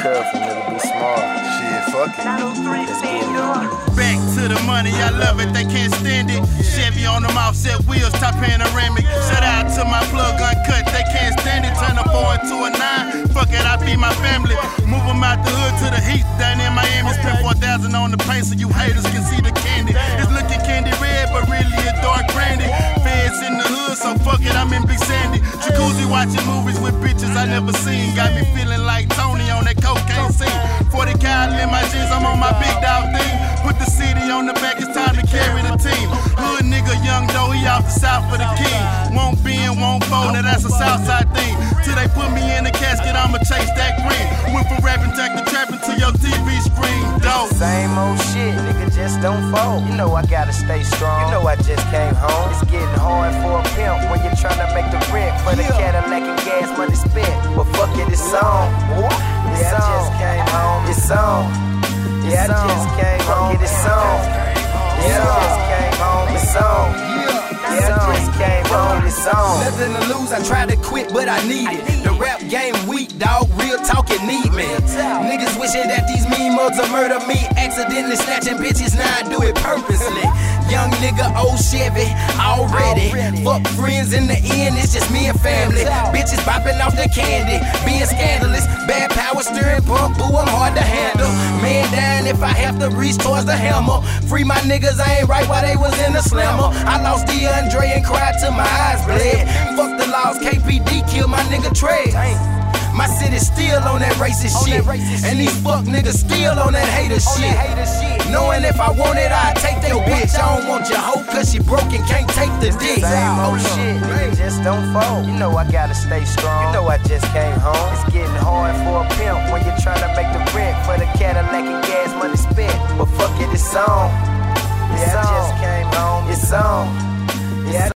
careful, nigga, be smart. Shit, fuck it. Back to the money, I love it, they can't stand it. Chevy on them offset wheels, top panoramic. Shout out to my plug uncut, they can't stand it. Turn a 4 into a 9, fuck it, I feed my family. Move them out the hood to the heat, down in Miami. Spend 4,000 on the paint so you haters can see the candy. It's looking candy red, but really a dark brandy. Feds in the hood, so fuck it, I'm in Big Sandy. Jacuzzi watching movies with bitches I never seen. Got me feeling like Tony on that cocaine scene. 40 cal in my jeans, I'm on my big dog thing. Put the CD on the back, it's time to carry the team. Hood nigga, young dough, he out the south for the king. Won't bend, won't fold, now that's a Southside thing. Till they put me in the casket, I'ma chase that green. Went from rapping, jack to trapping to your TV screen, dope. Same old shit, nigga, just don't fold. You know I gotta stay strong. You know I just came home. It's getting hard for a pimp when you're trying to make the rent for the Cadillac and gas money spent. But fuck it, it's on. Yeah, I just came home. It's on. Yeah, I just came home. It's on. Yeah, I just came home. It's on. Yeah, I just came home. It's on. Nothing to lose, I tried to quit, but I need it. The rap game weak, dog, real talking need me. Niggas wishing that these mean mugs will murder me. Accidentally snatching bitches, now I do it purposely. Young nigga, old Chevy, already. Fuck friends in the end, it's just me and family. Bitches bopping off the candy, being scandalous. Bad power steering pump, boo, I'm hard to handle. Man down if I have to reach towards the hammer. Free my niggas, I ain't right while they was in the slammer. I lost DeAndre and cried till my eyes bled. Fuck the laws, KPD killed my nigga Trey. My city's still on that racist shit. And these fuck niggas still on that hater shit. Knowing if I want it, I'd take that bitch. I don't want your hoe cause she broke and can't take the dick. Same old shit, nigga, just don't fold. You know I gotta stay strong. You know I just came home. It's getting hard for a pimp when you're trying to make the rent for the Cadillac and gas money spent. But fuck it, it's on. Yeah, I just came home. It's on.